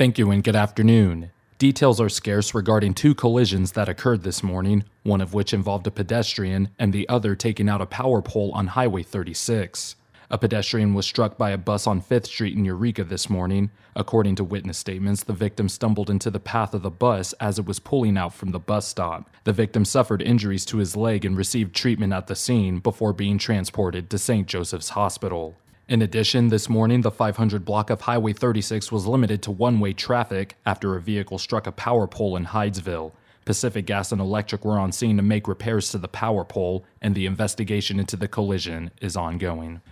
Thank you and good afternoon. Details are scarce regarding two collisions that occurred this morning, one of which involved a pedestrian and the other taking out a power pole on Highway 36. A pedestrian was struck by a bus on 5th Street in Eureka this morning. According to witness statements, the victim stumbled into the path of the bus as it was pulling out from the bus stop. The victim suffered injuries to his leg and received treatment at the scene before being transported to St. Joseph's Hospital. In addition, this morning, the 500 block of Highway 36 was limited to one-way traffic after a vehicle struck a power pole in Hydesville. Pacific Gas and Electric were on scene to make repairs to the power pole, and the investigation into the collision is ongoing.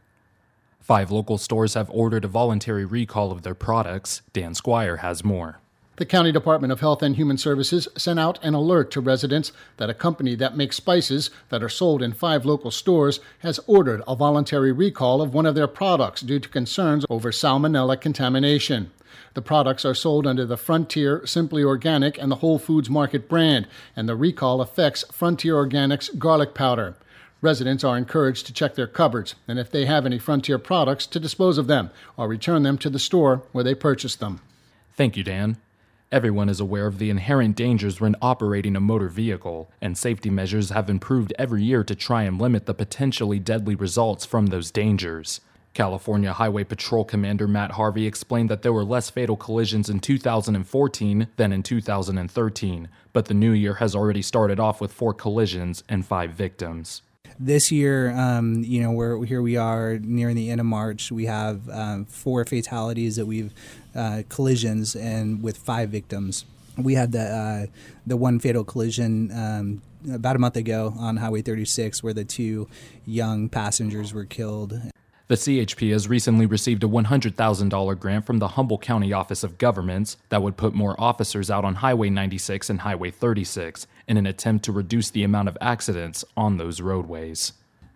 5 local stores have ordered a voluntary recall of their products. Dan Squire has more. The County Department of Health and Human Services sent out an alert to residents that a company that makes spices that are sold in 5 local stores has ordered a voluntary recall of one of their products due to concerns over salmonella contamination. The products are sold under the Frontier, Simply Organic, and the Whole Foods Market brand, and the recall affects Frontier Organic's garlic powder. Residents are encouraged to check their cupboards, and if they have any Frontier products, to dispose of them or return them to the store where they purchased them. Thank you, Dan. Everyone is aware of the inherent dangers when operating a motor vehicle, and safety measures have improved every year to try and limit the potentially deadly results from those dangers. California Highway Patrol Commander Matt Harvey explained that there were less fatal collisions in 2014 than in 2013, but the new year has already started off with 4 collisions and 5 victims. This year, here we are nearing the end of March. We have 4 fatalities that we've collisions and with 5 victims. We had the one fatal collision about a month ago on Highway 36 where the 2 young passengers were killed. The CHP has recently received a $100,000 grant from the Humboldt County Office of Governments that would put more officers out on Highway 96 and Highway 36 in an attempt to reduce the amount of accidents on those roadways.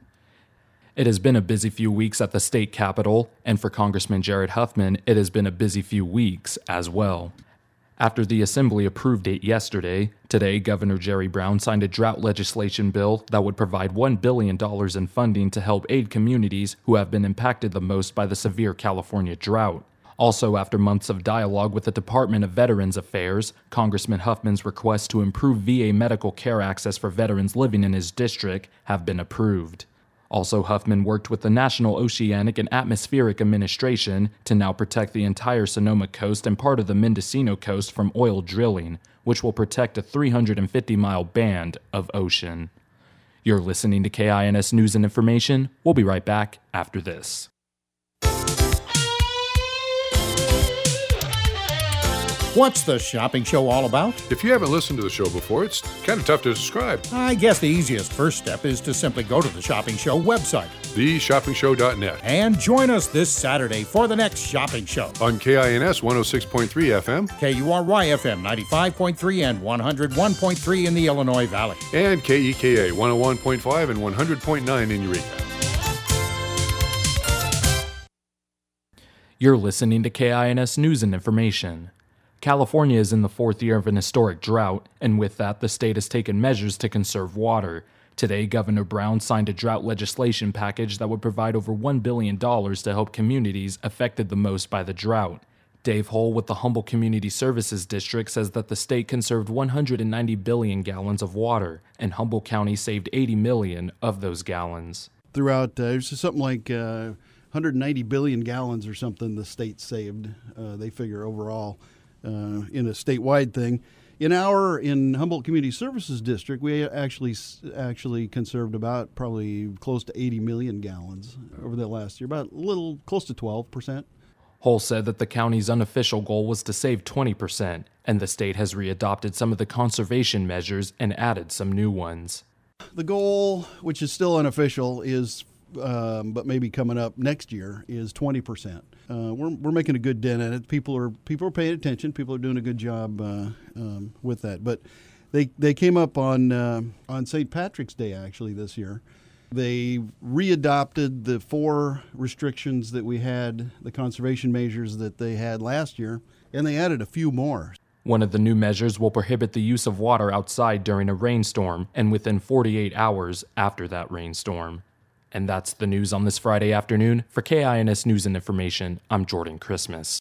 It has been a busy few weeks at the state capitol, and for Congressman Jared Huffman, it has been a busy few weeks as well. After the Assembly approved it yesterday, today Governor Jerry Brown signed a drought legislation bill that would provide $1 billion in funding to help aid communities who have been impacted the most by the severe California drought. Also, after months of dialogue with the Department of Veterans Affairs, Congressman Huffman's requests to improve VA medical care access for veterans living in his district have been approved. Also, Huffman worked with the National Oceanic and Atmospheric Administration to now protect the entire Sonoma coast and part of the Mendocino coast from oil drilling, which will protect a 350-mile band of ocean. You're listening to KINS News and Information. We'll be right back after this. What's the shopping show all about? If you haven't listened to the show before, it's kind of tough to describe. I guess the easiest first step is to simply go to the Shopping Show website, theshoppingshow.net, and join us this Saturday for the next shopping show. On KINS 106.3 FM, KURY FM 95.3 and 101.3 in the Illinois Valley, and KEKA 101.5 and 100.9 in Eureka. You're listening to KINS News and Information. California is in the 4th year of an historic drought, and with that, the state has taken measures to conserve water. Today, Governor Brown signed a drought legislation package that would provide over $1 billion to help communities affected the most by the drought. Dave Hull with the Humboldt Community Services District says that the state conserved 190 billion gallons of water, and Humboldt County saved 80 million of those gallons. Throughout, there's something like 190 billion gallons or something the state saved, they figure overall. In a statewide thing. In Humboldt Community Services District, we actually conserved about probably close to 80 million gallons over the last year, about a little close to 12%. Hull said that the county's unofficial goal was to save 20%, and the state has readopted some of the conservation measures and added some new ones. The goal, which is still unofficial, is but maybe coming up next year, is 20%. We're making a good dent at it. People are paying attention. People are doing a good job with that. But they came up on St. Patrick's Day actually this year. They readopted the 4 restrictions that we had, the conservation measures that they had last year, and they added a few more. One of the new measures will prohibit the use of water outside during a rainstorm and within 48 hours after that rainstorm. And that's the news on this Friday afternoon. For KINS News and Information, I'm Jordan Christmas.